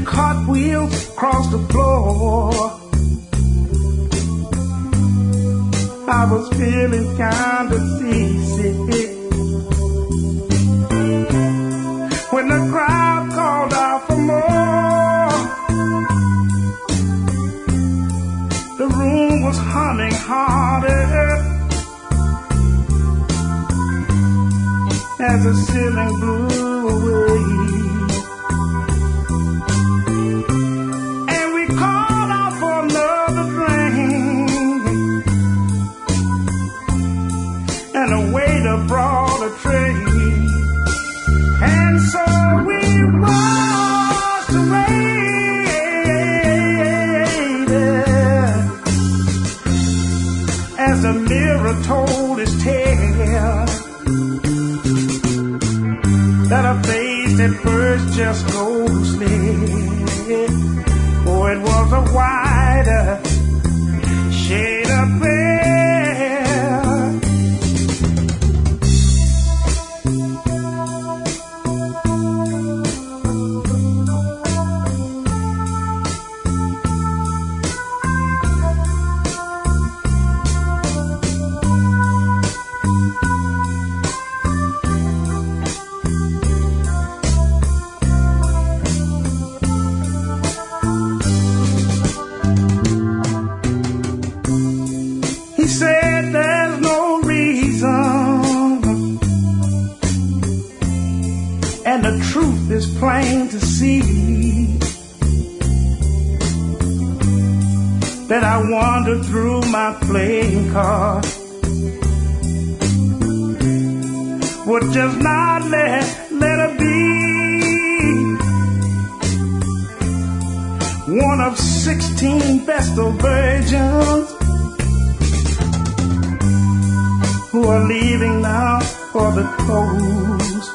cartwheels across the floor. I was feeling kind of seasick when the crowd called out for more. The room was humming harder as the ceiling blew away. And we called out for another drink, and the waiter brought a tray. And so we washed away as the mirror told its tale, that a face at first just ghostly. Oh, it was a wider shade of pale. He said there's no reason, and the truth is plain to see, that I wandered through my playing card, would just not let her be. One of 16 Vestal virgins who are leaving now for the coast.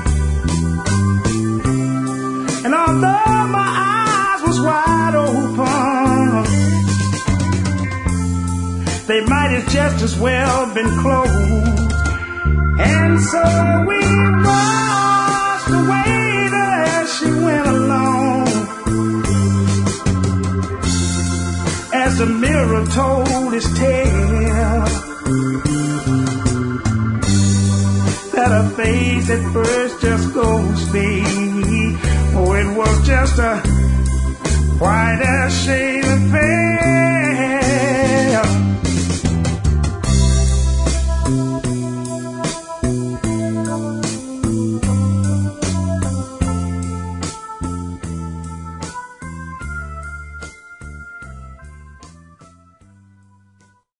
And although my eyes was wide open, they might have just as well been closed. And so we watched the waiter as she went along, as the mirror told its tale, that her face at first just ghostly. Oh, it was just a white as shade